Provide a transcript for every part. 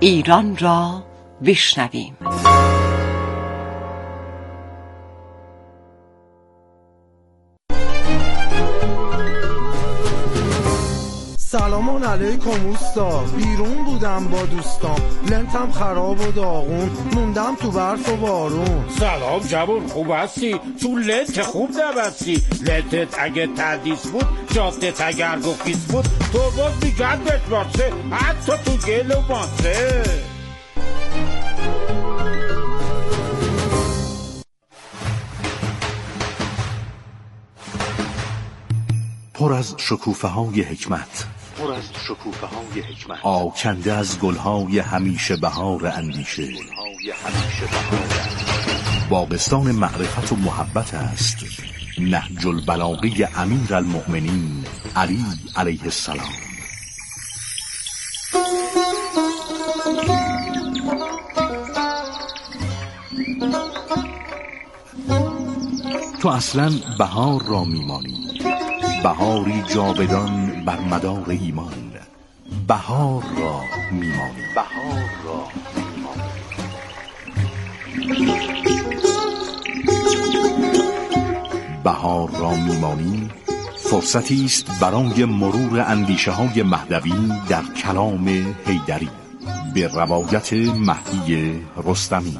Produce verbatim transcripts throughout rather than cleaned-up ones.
ایران را بشنویم. سلام علیکم اوستا، بیرون بودم با دوستام، لنتم خراب و داغون، موندم تو برف و بارون. سلام جوون، خوب هستی؟ تو لنت خوب نبستی. لنتت اگه تردیس بود، جادت اگر گفیس بود، تو باز میگردت باسه، حتی تو گل و ماسه. پر از شکوفه های حکمت، پر از شکوفه های حکمت، آکنده از گلهای همیشه بهار اندیشه. باغستان معرفت و محبت است نهج البلاغه امیر المؤمنین علی علیه السلام. تو اصلا بهار را میمانی، بهاری جاودان بر مدار ایمان، بهار را میمانی، بهار را میمانی. بهار را میمانی فرصتی است برای مرور اندیشه های مهدوی در کلام حیدری به روایت مهدی رستمی.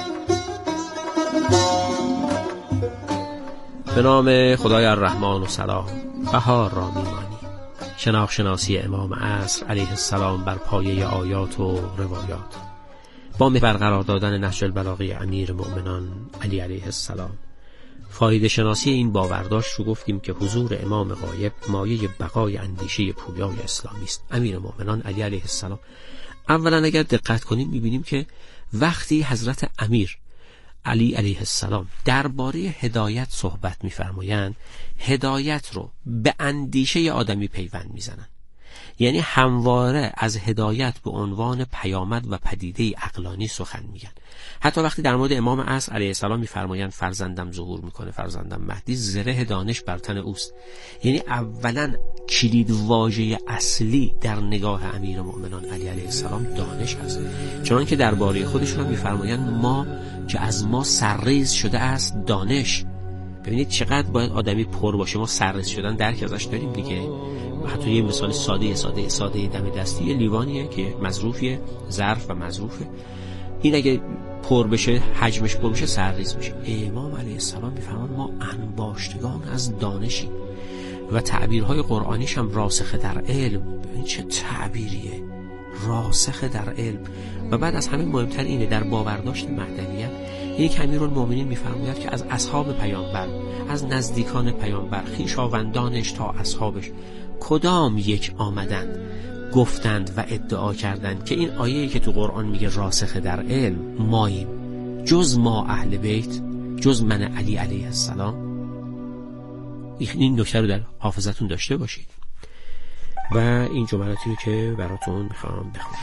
به نام خدای الرحمن و سلام. بهار را میمانی، شناخت شناسی امام عصر علیه السلام بر پایه آیات و روایات، با برقرار دادن نهج البلاغه امیر مؤمنان علی علیه السلام. فایده شناسی این باورداشت رو گفتیم که حضور امام غایب مایه بقای اندیشه پویای اسلامی است، امیر مؤمنان علی علیه السلام. اولا اگر دقت کنیم میبینیم که وقتی حضرت امیر علی علیه السلام درباره هدایت صحبت می‌فرمایند، هدایت رو به اندیشه آدمی پیوند میزنن، یعنی همواره از هدایت به عنوان پیامد و پدیده عقلانی سخن میگن. حتی وقتی در مورد امام عصر علیه السلام می‌فرمایند فرزندم ظهور میکنه، فرزندم مهدی، زره دانش بر تن اوست، یعنی اولا کلید واژه اصلی در نگاه امیر مؤمنان علی علیه السلام دانش است، چون که درباره خودشون می‌فرمایند ما که از ما سرریز شده است دانش. ببینید چقدر باید آدمی پر باشه، ما سرریز شدن درک ازش داریم دیگه. حتی یه مثال ساده ساده ساده دم دستی، یه لیوانیه که مظروفیه، ظرف و مظروفه، این اگه پر بشه، حجمش پر بشه، سرریز میشه. امام علیه السلام میفرمان ما انباشتگان از دانشی و تعبیرهای قرآنیش هم راسخ در علم. ببینید چه تعبیریه، راسخ در علم. و بعد از همه مهمتر اینه در باورداشت مهدویت، یک امیرالمومنین میفرماید که از اصحاب پیامبر، از نزدیکان پیامبر، خویشاوندانش تا اصحابش، کدام یک آمدند گفتند و ادعا کردند که این آیه‌ای که تو قرآن میگه راسخ در علم ماییم، جز ما اهل بیت، جز من علی علیه السلام. این نکته رو در حافظتون داشته باشید. و این جملاتی رو که براتون میخوام بخونم.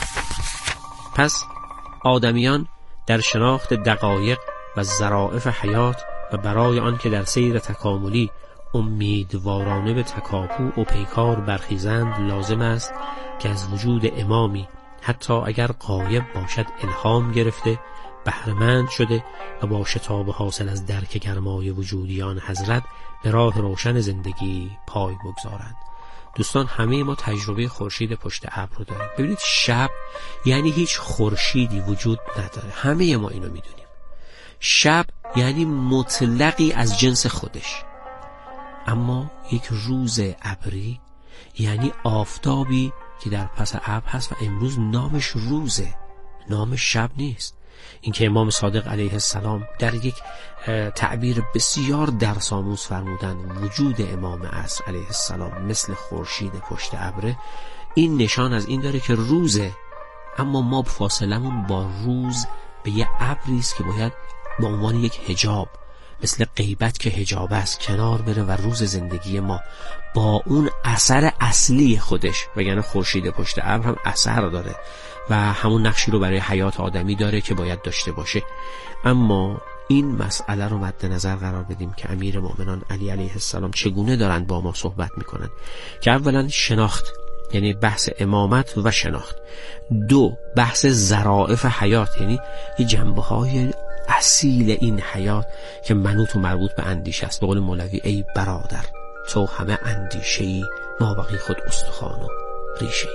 پس آدمیان در شناخت دقایق و ظرافت حیات و برای آن که در سیر تکاملی امیدوارانه به تکاپو و پیکار برخیزند، لازم است که از وجود امامی حتی اگر غایب باشد الهام گرفته، بهره‌مند شده و با شتاب حاصل از درک گرمای وجودیان حضرت به راه روشن زندگی پای بگذارند. دوستان همه ما تجربه خورشید پشت ابر رو داریم. ببینید شب یعنی هیچ خورشیدی وجود نداره، همه ما اینو میدونیم. شب یعنی مطلقی از جنس خودش. اما یک روز ابری یعنی آفتابی که در پس ابر هست و امروز نامش روزه، نامش شب نیست. این که امام صادق علیه السلام در یک تعبیر بسیار درس‌آموز فرمودن وجود امام عصر علیه السلام مثل خورشید پشت ابر، این نشان از این داره که روزه، اما ما فاصلمون با روز به یه ابری است که باید به عنوان یک حجاب، مثل غیبت که حجاب است، کنار بره و روز زندگی ما با اون اثر اصلی خودش، وگرنه خورشید پشت ابر هم اثر داره و همون نقشی رو برای حیات آدمی داره که باید داشته باشه. اما این مسئله رو مد نظر قرار بدیم که امیر مؤمنان علی علیه السلام چگونه دارند با ما صحبت میکنن که اولا شناخت یعنی بحث امامت و شناخت. دو، بحث ظرافت حیات، یعنی یه جنبه های اصیل این حیات که منوط و مربوط به اندیشه است. به قول مولوی ای برادر تو همه اندیشه‌ای، ما باقی خود استخوان و ریشه‌ای.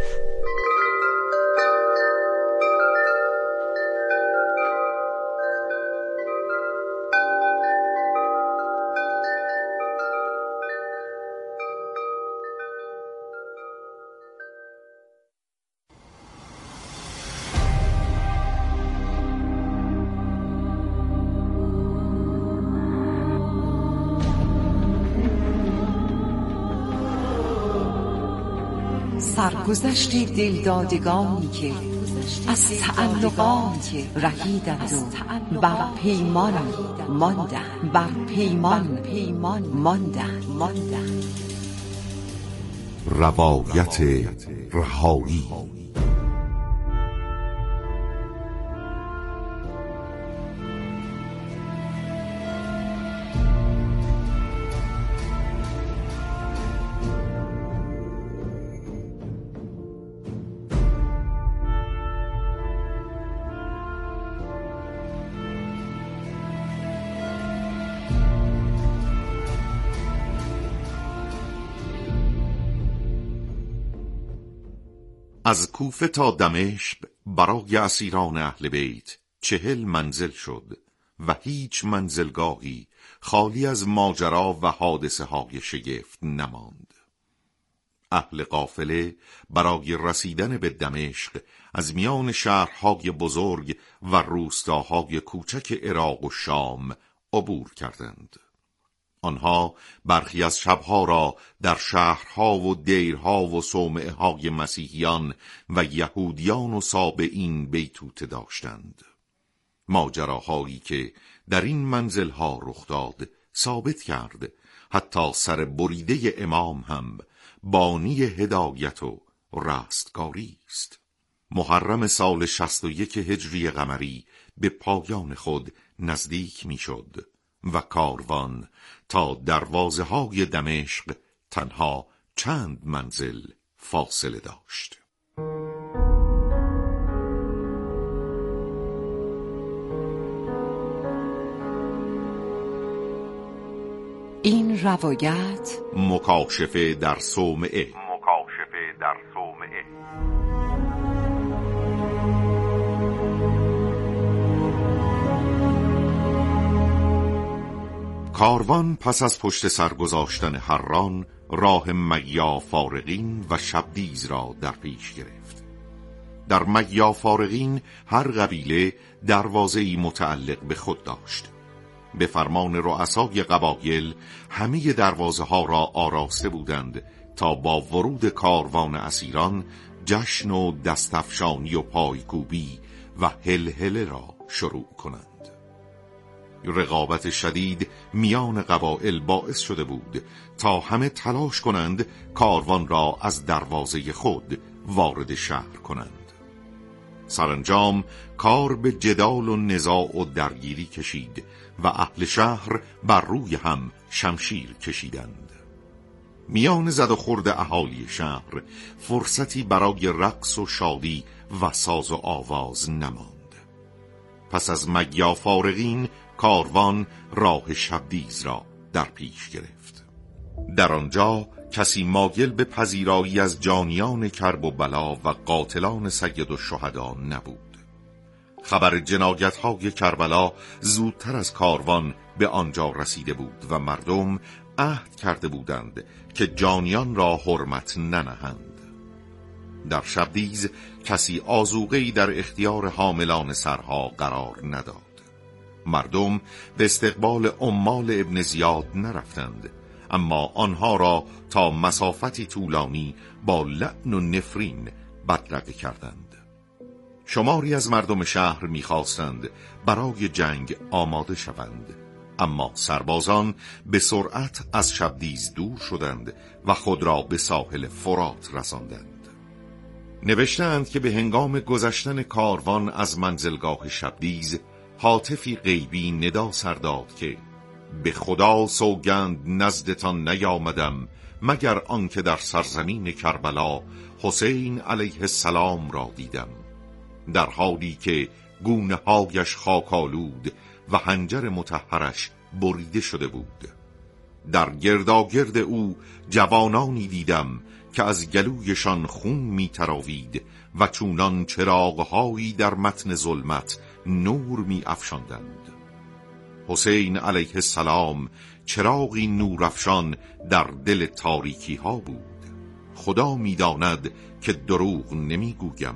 سرگذشت دلدادگانی که از تعلقات رهیدند و بر پیمان ماندند بر پیمان ماندند. روایت رهایی. از کوفه تا دمشق برای اسیران اهل بیت چهل منزل شد و هیچ منزلگاهی خالی از ماجرا و حادثه های شگفت نماند. اهل قافله برای رسیدن به دمشق از میان شهرهای بزرگ و روستاهای کوچک عراق و شام عبور کردند. آنها برخی از شبها را در شهرها و دیرها و صومعه های مسیحیان و یهودیان و سابعین بیتوته داشتند. ماجراهایی که در این منزلها رخ داد ثابت کرد حتی سر بریده امام هم بانی هدایت و رستگاری است. محرم سال شصت و یک هجری قمری به پایان خود نزدیک می شد و کاروان تا دروازه های دمشق تنها چند منزل فاصله داشت. این روایت مکاشفه در صومعه. مکاشفه در صومعه. کاروان پس از پشت سر گذاشتن حران راه مگیا فارغین و شبدیز را در پیش گرفت. در مگیا فارغین هر قبیله دروازه‌ای متعلق به خود داشت. به فرمان رؤسای قبایل همه دروازه ها را آراسته بودند تا با ورود کاروان اسیران جشن و دستفشانی و پایکوبی و هلهله را شروع کنند. رقابت شدید میان قبایل باعث شده بود تا همه تلاش کنند کاروان را از دروازه خود وارد شهر کنند. سرانجام کار به جدال و نزاع و درگیری کشید و اهل شهر بر روی هم شمشیر کشیدند. میان زد و خورد اهالی شهر فرصتی برای رقص و شادی و ساز و آواز نماند. پس از مگیا فارغین کاروان راه شبدیز را در پیش گرفت. در آنجا کسی مایل به پذیرایی از جانیان کرب و بلا و قاتلان سید الشهدا نبود. خبر جنایت‌های کربلا زودتر از کاروان به آنجا رسیده بود و مردم عهد کرده بودند که جانیان را حرمت ننهند. در شبدیز کسی آذوقه‌ای در اختیار حاملان سرها قرار نداد. مردم به استقبال عمال ابن زیاد نرفتند، اما آنها را تا مسافتی طولانی با لعن و نفرین بدرقه کردند. شماری از مردم شهر می‌خواستند برای جنگ آماده شوند، اما سربازان به سرعت از شبدیز دور شدند و خود را به ساحل فرات رساندند. نوشتند که به هنگام گذشتن کاروان از منزلگاه شبدیز هاتفی غیبی ندا سر داد که به خدا سوگند نزدتان نیامدم مگر آنکه در سرزمین کربلا حسین علیه السلام را دیدم، در حالی که گونه هایش خاکالود و حنجر مطهرش بریده شده بود. در گرداگرد او جوانانی دیدم که از گلویشان خون می تراوید و چونان چراغهایی در متن ظلمت نور می افشاندند. حسین علیه السلام چراغی نورافشان در دل تاریکی ها بود. خدا می داند که دروغ نمی گویم.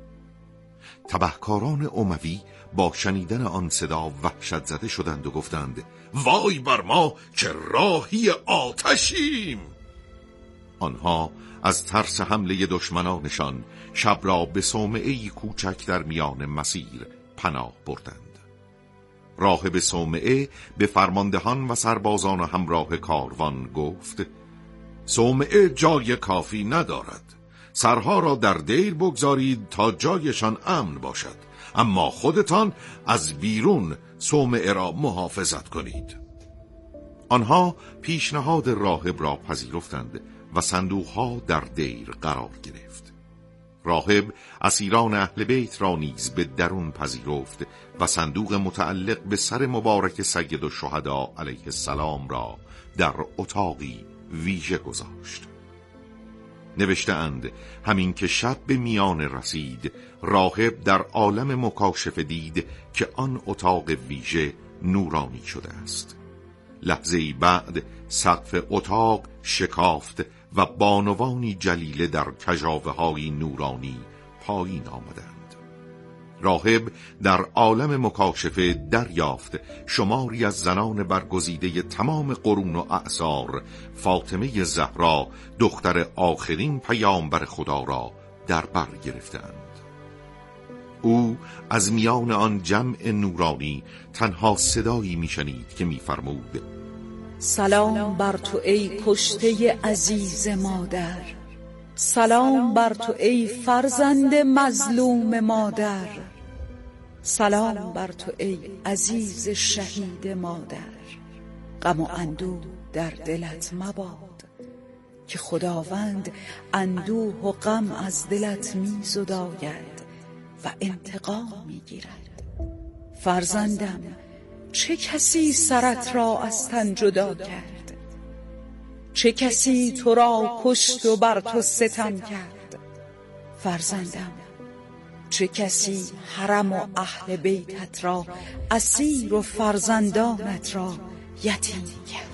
تبهکاران اموی با شنیدن آن صدا وحشت زده شدند و گفتند: وای بر ما که راهی آتشیم. آنها از ترس حمله دشمنانشان شب را به صومعه‌ای کوچک در میان مسیر پناه بردند. راهب صومعه به فرماندهان و سربازان و همراه کاروان گفت: صومعه جای کافی ندارد، سرها را در دیر بگذارید تا جایشان امن باشد، اما خودتان از بیرون صومعه را محافظت کنید. آنها پیشنهاد راهب را پذیرفتند و صندوقها در دیر قرار گرفت. راهب اسیران اهل بیت را نیز به درون پذیرفت و صندوق متعلق به سر مبارک سید الشهدا علیه السلام را در اتاقی ویژه گذاشت. نوشته اند همین که شب به میان رسید، راهب در عالم مکاشفه دید که آن اتاق ویژه نورانی شده است. لحظه‌ای بعد سقف اتاق شکافت و بانوانی جلیله در کژاوه‌های نورانی پایین آمدند. راهب در عالم مکاشفه دریافت شماری از زنان برگزیده تمام قرون و اعصار فاطمه زهرا دختر آخرین پیامبر خدا را در بر گرفتند. او از میان آن جمع نورانی تنها صدایی میشنید که میفرمود: سلام بر تو ای کشته عزیز مادر، سلام بر تو ای فرزند مظلوم مادر، سلام بر تو ای عزیز شهید مادر. غم و اندوه در دلت مباد که خداوند اندوه و غم از دلت می زداید و انتقام می گیرد. فرزندم، چه کسی سرت را از تن جدا کرد؟ چه کسی تو را کشت و بر تو ستم کرد؟ فرزندم، چه کسی حرم و اهل بیتت را اسیر و فرزندانت را یتیم کرد؟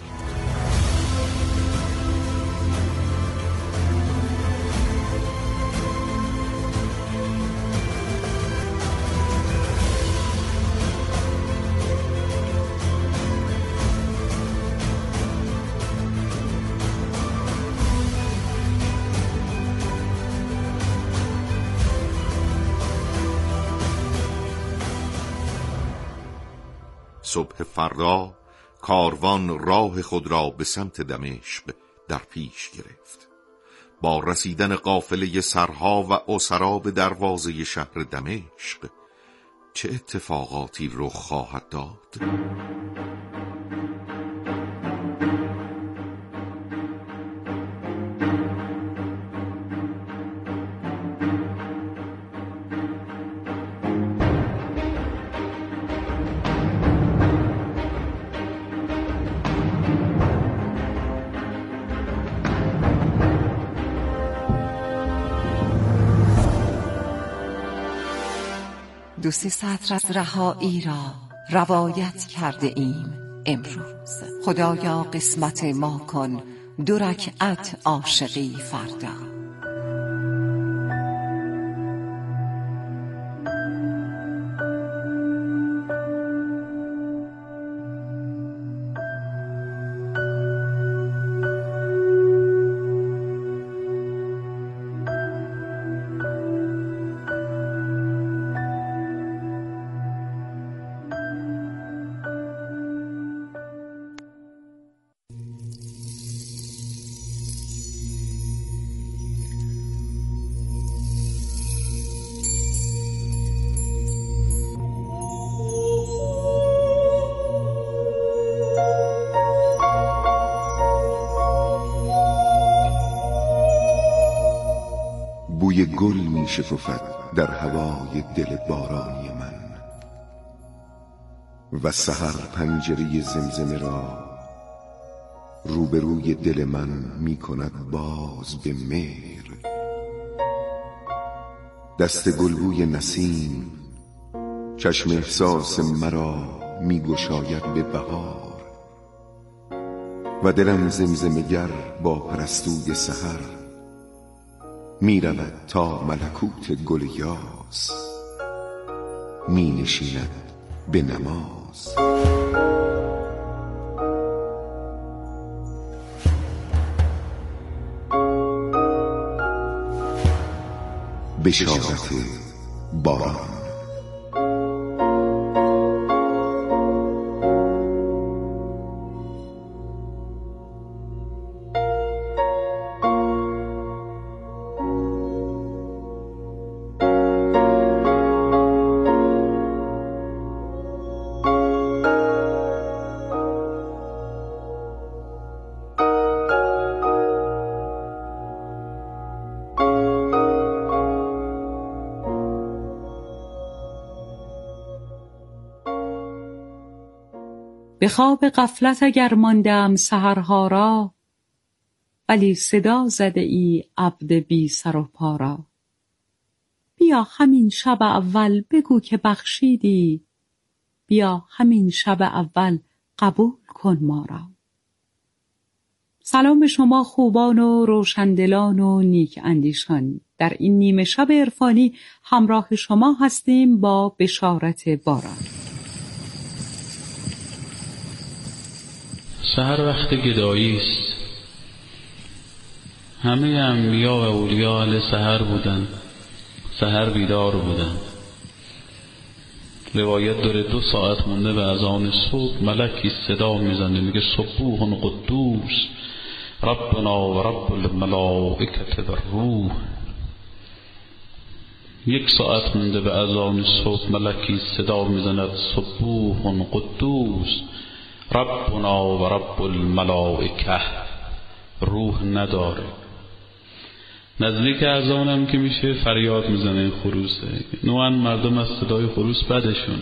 صبح فردا کاروان راه خود را به سمت دمشق در پیش گرفت. با رسیدن قافله سرها و اسرا به دروازه شهر دمشق چه اتفاقاتی رخ خواهد داد؟ دو سه سطر از رهایی را روایت کرده ایم امروز. خدایا قسمت ما کن دو رکعت عاشقی فردا. بوی گل می شکفد در هوای دل بارانی من و سحر پنجره زمزمه را روبروی دل من می کند باز به مهر. دست گلبوی نسیم چشم احساس مرا می گشاید به بهار و دلم زمزمه‌گر با پرستوی سحر می رود تا ملکوت گل یاس می نشیند به نماز. بشارت باران. به خواب غفلت اگر ماندم سحرها را، ولی صدا زده ای عبد بی سر و پا را. بیا همین شب اول بگو که بخشیدی، بیا همین شب اول قبول کن ما را. سلام به شما خوبان و روشندلان و نیک اندیشان. در این نیمه شب عرفانی همراه شما هستیم با بشارت باران. سحر وقت گدایی است. همه انبیا و اولیا اهل سحر بودند، سحر بیدار بودند. روایت داره دو ساعت مونده به اذان صبح ملکی صدا میزنه میگه سبوح قدوس ربنا و رب الملائکه و الروح. یک ساعت مونده به اذان صبح ملکی صدا میزند سبوح قدوس ربنا و رب الملائکه. روح نداره. نزدیک اذانم که میشه فریاد میزنه این خروسه. نوعا مردم از صدای خروس بدشون.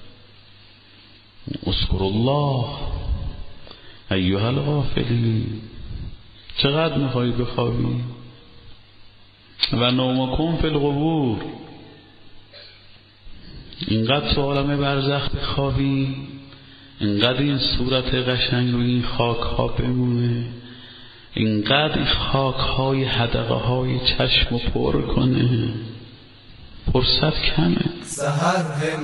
اذکر الله ایها الغافلین. چقدر میخوایی بخوابی؟ و نومکم فی القبور. اینقدر تو عالم برزخ بخوابی، اینقدر این صورت قشنگ رو این خاک ها بمونه، اینقدر این خاک های حدقه های چشم پر کنه، فرصت کمه. سحر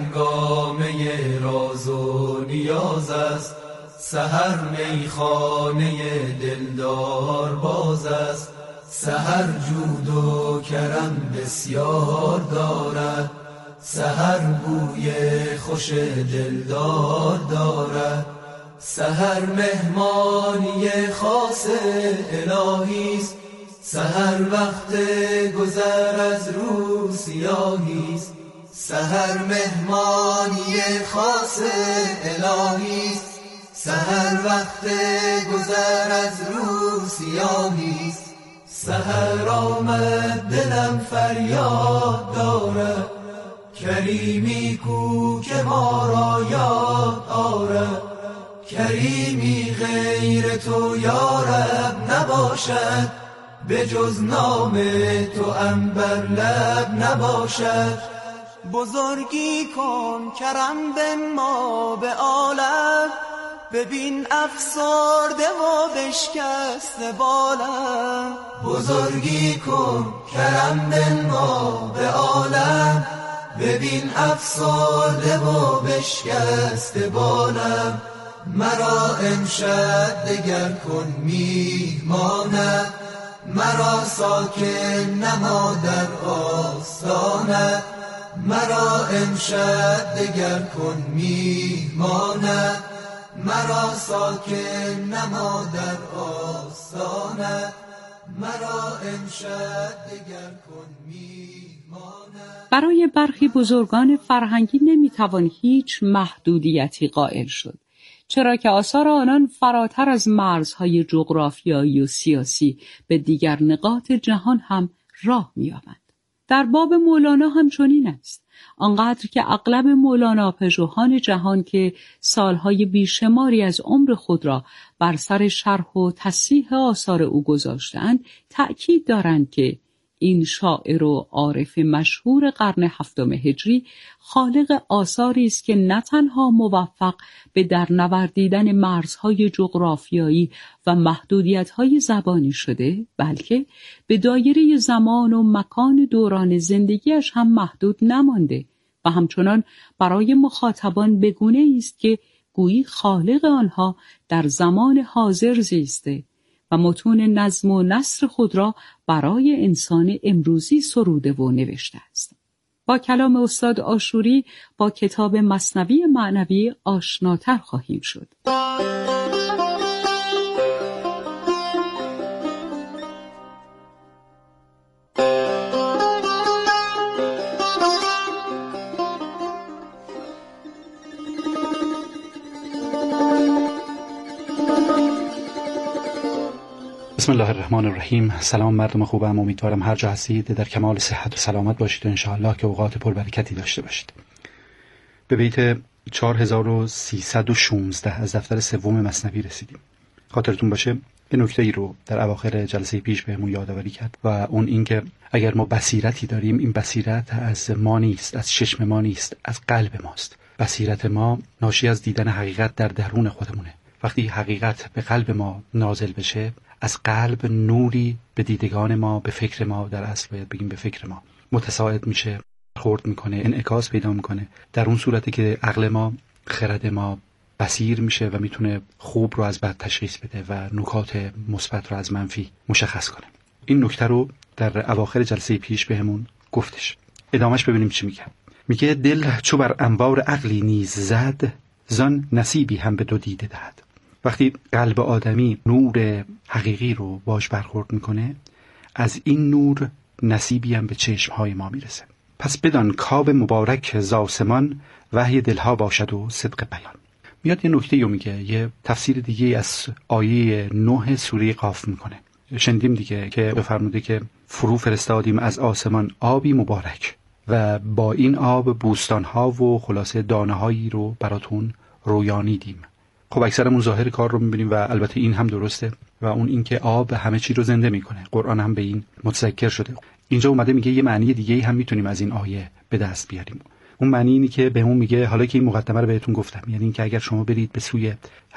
هنگامه راز و نیاز است، سحر میخانه دلدار باز است. سحر جود و کرم بسیار دارد، سحر بوی خوش دلدار دارد. سحر مهمانی خاص الهیست، سحر وقت گذر از رو سیاهیست. سحر مهمانی خاص الهیست، سحر وقت گذر از رو سیاهیست. سحر آمد دلم فریاد دارد، کریمی کو که ما را یاد آرد. کریمی غیر تو یا رب نباشد، به جز نام تو عنبر لب نباشد. بزرگی کن کرم به ما به عالم، ببین افسرده و بشکسته بالم. بزرگی کن کرم به ما به عالم، ببین افسرده و بشکسته بالم. مرا امشب دگر کن میهمانت، مرا ساکن نما در آستانت. مرا امشب دگر کن میهمانت، مرا ساکن نما در آستانت. مرا امشب دگر کن میهمانت. برای برخی بزرگان فرهنگی نمیتوان هیچ محدودیتی قائل شد، چرا که آثار آنان فراتر از مرزهای جغرافیایی و سیاسی به دیگر نقاط جهان هم راه می‌یابند. در باب مولانا هم چنین است. آنقدر که اغلب مولانا پژوهان جهان که سالهای بیشماری از عمر خود را بر سر شرح و تصحیح آثار او گذاشتند، تأکید دارند که این شاعر و عارف مشهور قرن هفتم هجری خالق آثاری است که نه تنها موفق به درنوردیدن مرزهای جغرافیایی و محدودیت‌های زبانی شده، بلکه به دایره زمان و مکان دوران زندگیش هم محدود نمانده و همچنان برای مخاطبان بگونه است که گویی خالق آنها در زمان حاضر زیسته و متون نظم و نثر خود را برای انسان امروزی سروده و نوشته است. با کلام استاد عاشوری با کتاب مثنوی معنوی آشناتر خواهیم شد. بسم الله الرحمن الرحیم. سلام مردم خوبم، امیدوارم هر جا هستید در کمال صحت و سلامت باشید و انشاءالله که اوقات پربرکتی داشته باشید. به بیت چهار هزار و سیصد و شانزده از دفتر سوم مثنوی رسیدیم. خاطرتون باشه یه نکته‌ای رو در اواخر جلسه پیش بهمون یادآوری کرد و اون این که اگر ما بصیرتی داریم، این بصیرت از ما نیست، از چشم ما نیست، از قلب ماست. بصیرت ما ناشی از دیدن حقیقت در درون خودمونه. وقتی حقیقت به قلب ما نازل بشه، از قلب نوری به دیدگان ما، به فکر ما، در اصل باید بگیم به فکر ما متساعد میشه، خورد میکنه، انعکاس پیدا میکنه. در اون صورتی که عقل ما، خرد ما بصیر میشه و میتونه خوب رو از بد تشخیص بده و نکات مثبت رو از منفی مشخص کنه. این نکته رو در اواخر جلسه پیش بهمون گفتش. ادامش ببینیم چی میگه. میگه دل چو بر انوار عقلی نیز زد، زان نصیبی هم به دو دیده دهد. وقتی قلب آدمی نور حقیقی رو باش برخورد میکنه، از این نور نصیبی هم به چشمهای ما میرسه. پس بدان کاب مبارک ز آسمان، وحی دلها باشد و صدق بیان. میاد یه نکته رو میگه، یه تفسیر دیگه از آیه نه سوره قاف میکنه. شنیدیم دیگه که بفرموده که فرو فرستادیم از آسمان آبی مبارک و با این آب بوستانها و خلاصه دانه‌هایی رو براتون رویانیدیم. خب اکثرمون ظاهر کار رو میبینیم و البته این هم درسته و اون این که آب همه چی رو زنده میکنه. قرآن هم به این متذکر شده. اینجا اومده میگه یه معنی دیگه هم میتونیم از این آیه به دست بیاریم. اون معنی اینی که بهمون میگه، حالا که این مقدمه رو بهتون گفتم، یعنی این که اگر شما برید به سوی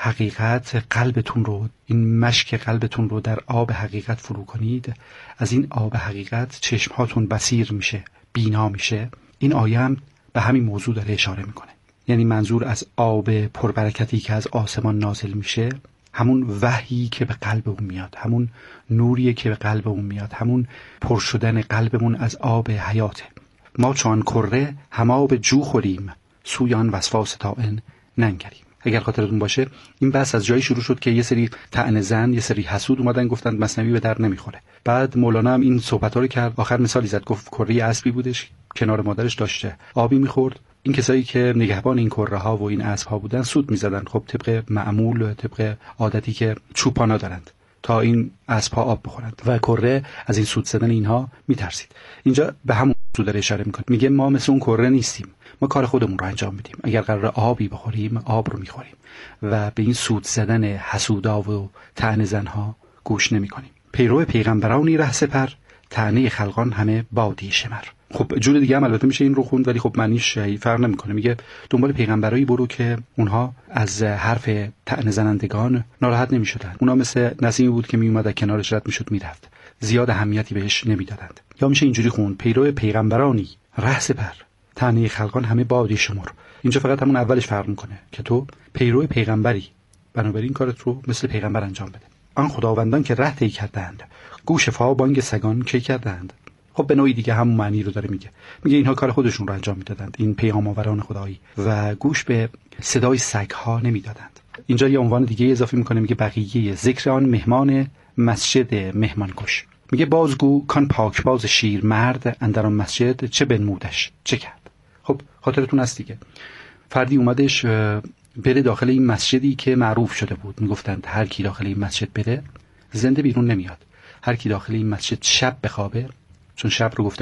حقیقت، قلبتون رو، این مشک قلبتون رو در آب حقیقت فرو کنید، از این آب حقیقت چشمهاتون بصیر میشه، بینا میشه. این آیه هم به همین موضوع داره اشاره میکنه. یعنی منظور از آب پربرکتی که از آسمان نازل میشه، همون وحیی که به قلب اون میاد، همون نوریه که به قلب اون میاد، همون پر شدن قلبمون از آب حیاته. ما چون کره هم آب جو خوریم، سویان وسواس طاعن ننگریم. اگر خاطرتون باشه این بحث از جایی شروع شد که یه سری طعن زن، یه سری حسود اومدن گفتن مثنوی به در نمیخوره. بعد مولانا هم این صحبت‌ها رو کرد، آخر مثالی زد، گفت کره اسبی بودش، کنار مادرش داشته آبی میخورد. این کسایی که نگهبان این کره ها و این اسب ها بودن سود میزدن، خب طبق معمول، طبق عادتی که چوپانا دارند، تا این اسب ها آب بخورند و کره از این سود زدن اینها میترسید. اینجا به همون موضوع داره اشاره میکنه. میگه ما مثل اون کره نیستیم، ما کار خودمون رو انجام میدیم. اگر قرار آبی بخوریم، آب رو میخوریم و به این سود زدن حسودا و طعنه زنها گوش نمیکنیم. پیرو پیغمبرانی ره سپر، طعنه خلقان همه بادی شمر. خب جور دیگه هم البته میشه این رو خوند، ولی خب معنیش فرق نمیکنه. میگه دنبال پیغمبرایی برو که اونها از حرف طعنه زنندگان ناراحت نمیشدن. اونها مثل نسیمی بود که میومد از کنارش رد میشد میرفت، زیاد اهمیتی بهش نمیدادند. یا میشه اینجوری خوند پیرو پیغمبرانی ره سپر، طعنه خلقان همه بادی شمر. اینجا فقط همون اولش فرق میکنه که تو پیرو پیغمبری، بنابراین کارت رو مثل پیغمبر انجام بده. آن خداوندان که ره طی کردند، گوش فا بانگ سگان کی کردند. خب به نوعی دیگه همون معنی رو داره میگه. میگه اینها کار خودشون رو انجام میدادند، این پیام آوران خدایی، و گوش به صدای سگ‌ها نمیدادند. اینجا یه عنوان دیگه اضافه میکنه، میگه بقیه ذکر آن مهمان مسجد مهمانکش. میگه بازگو کان پاکباز شیر مرد، اندر آن مسجد چه بنمودش چه کرد. خب خاطرتون هست دیگه، فردی اومدش بره داخل این مسجدی که معروف شده بود، میگفتند هر کی داخل این مسجد بره زنده بیرون نمیاد، هر کی داخل این مسجد شب بخوابه، چون شب رو گفته بود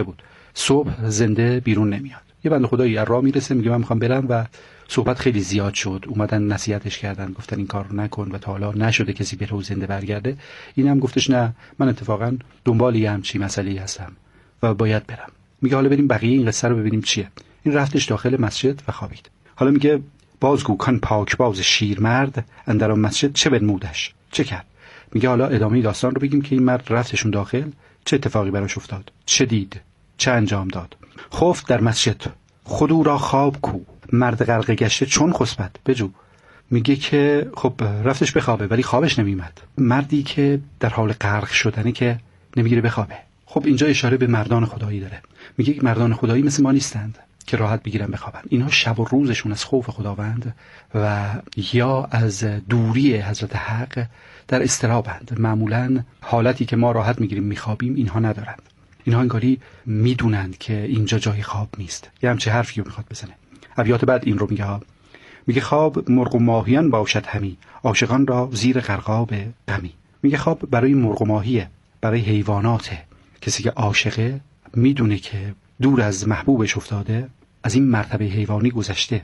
صبح زنده بیرون نمیاد. یه بنده خدایی از راه میرسه میگه من میخوام برم و صحبت خیلی زیاد شد، اومدن نصیحتش کردن، گفتن این کار رو نکن و تا حالا نشده کسی بره و زنده برگرده. اینم گفتش نه، من اتفاقا دنبال یه همچی مسئله‌ای هستم و باید برم. میگه حالا بریم بقیه این قصه رو ببینیم چیه. این رفتش داخل مسجد و خوابید. حالا میگه بازگو کان پاک باز شیرمرد اندر آن مسجد چه بنمودش، چه کرد. میگه حالا ادامه داستان رو بگیم که این مرد رفتشون داخل، چه اتفاقی براش افتاد، چه دید، چه انجام داد. خفت در مسجد خودو را خواب کو، مرد غرقه گشته چون خسبت بجو. میگه که خب رفتش بخوابه ولی خوابش نمیمد. مردی که در حال غرق شدنه که نمیگیره بخوابه. خب اینجا اشاره به مردان خدایی داره. میگه مردان خدایی مثل ما نیستند که راحت بگیرن بخوابن. اینها شب و روزشون از خوف خداوند و یا از دوری حضرت حق در اضطرابند. معمولا حالتی که ما راحت میگیریم میخوابیم اینها ندارند. اینها انگاری میدونند که اینجا جای خواب نیست. یه همچه حرفی رو میخواد بزنه. ابیات بعد این رو میگه ها. میگه خواب مرغ و ماهیان باشد همی، عاشقان را زیر غرقاب غمی. میگه خواب برای مرغ و ماهیه، برای حیواناته. کسی که عاشقه میدونه که دور از محبوبش افتاده، از این مرتبه حیوانی گذشته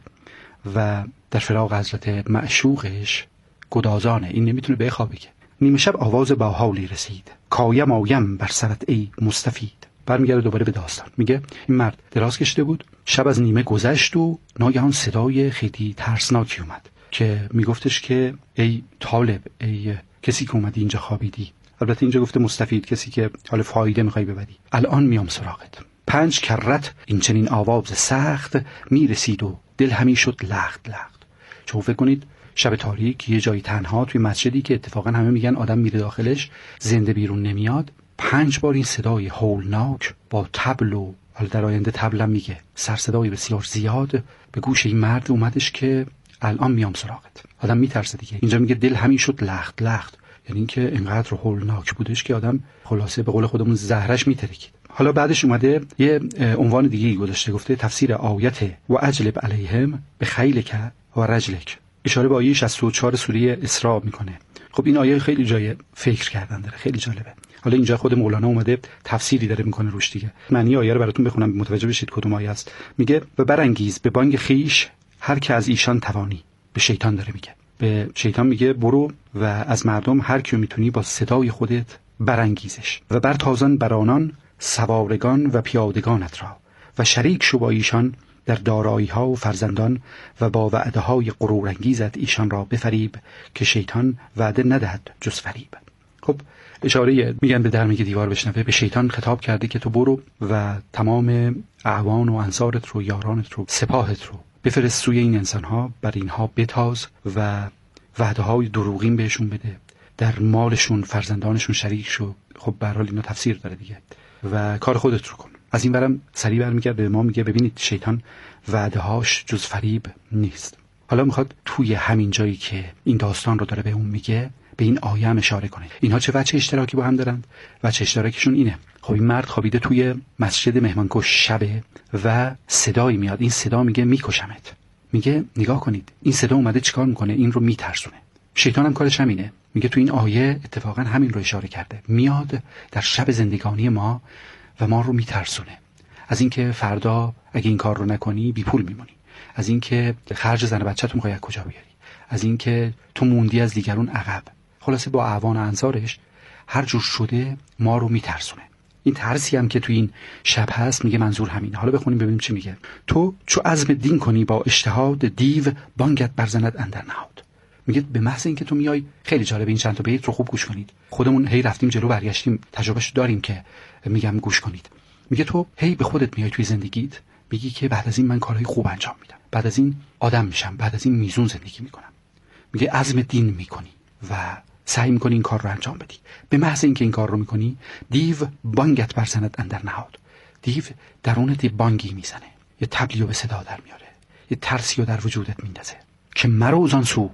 و در فراق حضرت معشوقش گدازانه، این نمیتونه بخوابه. که نیمه شب آواز با حالی رسید، کایم آیم بر سرت ای مستفید. برمیگرده دوباره به داستان. میگه این مرد دراز کشیده بود، شب از نیمه گذشت و ناگهان صدای خیلی ترسناکی اومد که میگفتش که ای طالب، ای کسی که اومدی اینجا خوابیدی. البته اینجا گفته مستفید، کسی که حال فایده میخوای ببری، الان میام سراغت. پنج کرت این چنین آواز سخت میرسید و دل همی شد لخت لخت. چون فکر کنید شب تاریک یه جایی تنها توی مسجدی که اتفاقا همه میگن آدم میره داخلش زنده بیرون نمیاد، پنج بار این صدای هولناک با طبل و حالا در آینده طبلم میگه سرصدای بسیار زیاد به گوش این مرد اومدش که الان میام سراغت. آدم میترسه دیگه. اینجا میگه دل همی شد لخت لخت، یعنی اینکه اینقدر هولناک بودش که آدم خلاصه به قول خودمون زهرش میترکید. حالا بعدش اومده یه عنوان دیگه گذاشته، گفته تفسیر آیت و اجلب علیهم به خیلک و رجلک. اشاره به آیه شصت و چهار سوره اسراء میکنه. خب این آیه خیلی جای فکر کردن داره، خیلی جالبه. حالا اینجا خود مولانا اومده تفسیری داره میکنه روش دیگه. معنی آیه رو براتون بخونم متوجه بشید کدوم آیه است. میگه و برانگیز به بانگ خیش هر که از ایشان توانی. به شیطان داره میگه. به شیطان میگه برو و از مردم هر کیو میتونی با صدای خودت برانگیزش و بر تازان برانان سوارگان و پیادگانت را و شریک شو با ایشان در دارایی ها و فرزندان و با وعده های غرور انگیزت ایشان را بفریب که شیطان وعده ندهد جز فریب. خب اشاره میگن به در میگه دیوار بشنوه، به شیطان خطاب کرده که تو برو و تمام اعوان و انصارت رو، یارانت رو، سپاهت رو بفرست سوی این انسان ها، بر اینها بتاز و وعده های دروغین بهشون بده، در مالشون فرزندانشون شریک شو. خب به هر حال اینا تفسیر داره دیگه و کار خودت رو کن. از این برم سریع برمیگرده به ما میگه ببینید شیطان وعده هاش جز فریب نیست. حالا میخواد توی همین جایی که این داستان رو داره به اون میگه به این آیه هم اشاره کنه. اینها چه وجه اشتراکی با هم دارند؟ وجه اشتراکشون اینه. خب این مرد خوابیده توی مسجد مهمانکش شبه و صدایی میاد. این صدا میگه میکشمت. میگه نگاه کنید این صدا اومده چیکار میکنه؟ این رو میترسونه. شیطان هم کارش همینه. میگه تو این آیه اتفاقا همین رو اشاره کرده. میاد در شب زندگانی ما و ما رو میترسونه از اینکه فردا اگه این کار رو نکنی بی پول میمونی، از اینکه خرج زن و بچه‌ت میخوای از کجا بیاری، از اینکه تو موندی از دیگرون عقب. خلاصه با اعوان و انصارش هر جور شده ما رو میترسونه. این ترسی هم که تو این شب هست میگه منظور همینه. حالا بخونیم ببینیم چی میگه. تو چو عزم دین کنی با اجتهاد، دیو بانگت برزند اندر نهاد. میگه به محض اینکه تو میای، خیلی جالبه این چند تا بیت رو خوب گوش کنید. خودمون هی رفتیم جلو برگشتیم تجربهش داریم که میگم گوش کنید. میگه تو هی به خودت میای توی زندگیت میگی که بعد از این من کارهای خوب انجام میدم، بعد از این آدم میشم، بعد از این میزون زندگی میکنم. میگه عزم دین میکنی و سعی میکنی این کار رو انجام بدی. به محض اینکه این کار رو میکنی دیو بانگت برزند اندر نهاد. دیو درونت بانگی میزنه، یه طبلی رو به صدا در میاره، یه ترسی رو در وجودت میندازه که مروزان سو